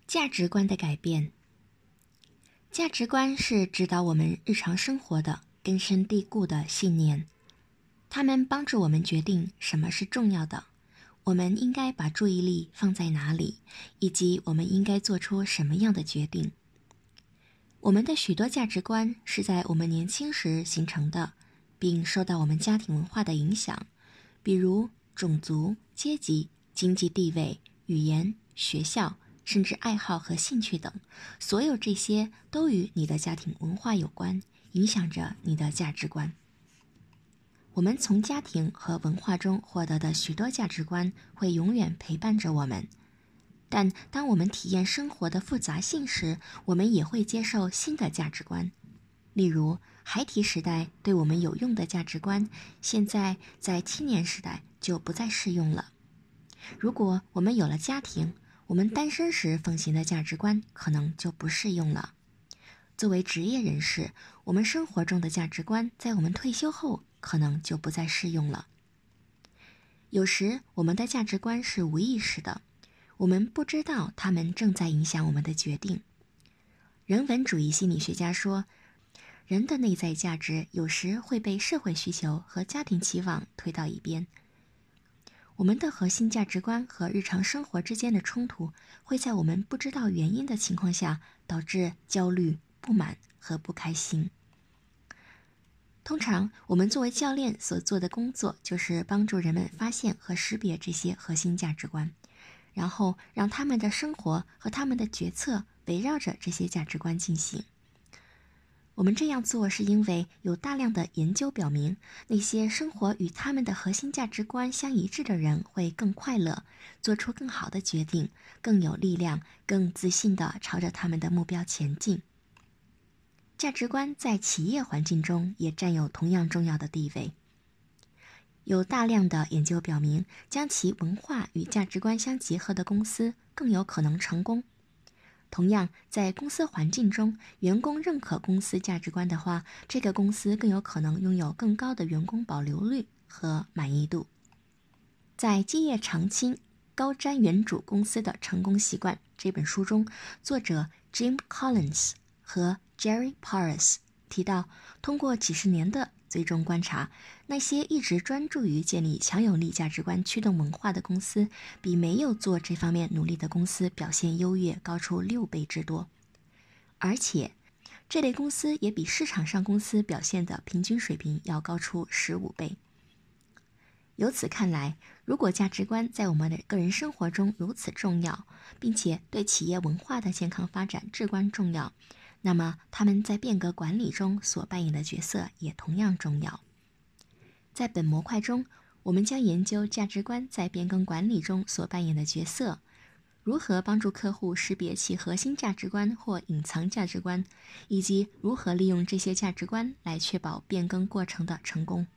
价值观的改变。价值观是指导我们日常生活的根深蒂固的信念，它们帮助我们决定什么是重要的，我们应该把注意力放在哪里，以及我们应该做出什么样的决定。我们的许多价值观是在我们年轻时形成的，并受到我们家庭文化的影响，比如种族、阶级、经济地位、语言、学校，甚至爱好和兴趣等，所有这些都与你的家庭文化有关，影响着你的价值观。我们从家庭和文化中获得的许多价值观会永远陪伴着我们，但当我们体验生活的复杂性时，我们也会接受新的价值观。例如，孩提时代对我们有用的价值观，现在在青年时代就不再适用了。如果我们有了家庭，我们单身时奉行的价值观可能就不适用了。作为职业人士，我们生活中的价值观在我们退休后可能就不再适用了。有时我们的价值观是无意识的，我们不知道它们正在影响我们的决定。人文主义心理学家说，人的内在价值有时会被社会需求和家庭期望推到一边。我们的核心价值观和日常生活之间的冲突，会在我们不知道原因的情况下导致焦虑、不满和不开心。通常，我们作为教练所做的工作就是帮助人们发现和识别这些核心价值观，然后让他们的生活和他们的决策围绕着这些价值观进行。我们这样做是因为有大量的研究表明，那些生活与他们的核心价值观相一致的人会更快乐，做出更好的决定，更有力量，更自信地朝着他们的目标前进。价值观在企业环境中也占有同样重要的地位。有大量的研究表明，将其文化与价值观相结合的公司更有可能成功。同样，在公司环境中，员工认可公司价值观的话，这个公司更有可能拥有更高的员工保留率和满意度。在《基业长青：高瞻远瞩公司的成功习惯》这本书中，作者 Jim Collins 和 Jerry Porras 提到，通过几十年的最终观察，那些一直专注于建立强有力价值观驱动文化的公司，比没有做这方面努力的公司表现优越高出6倍之多。而且，这类公司也比市场上公司表现的平均水平要高出15倍。由此看来，如果价值观在我们的个人生活中如此重要，并且对企业文化的健康发展至关重要，那么他们在变革管理中所扮演的角色也同样重要。在本模块中，我们将研究价值观在变更管理中所扮演的角色，如何帮助客户识别其核心价值观或隐藏价值观，以及如何利用这些价值观来确保变更过程的成功。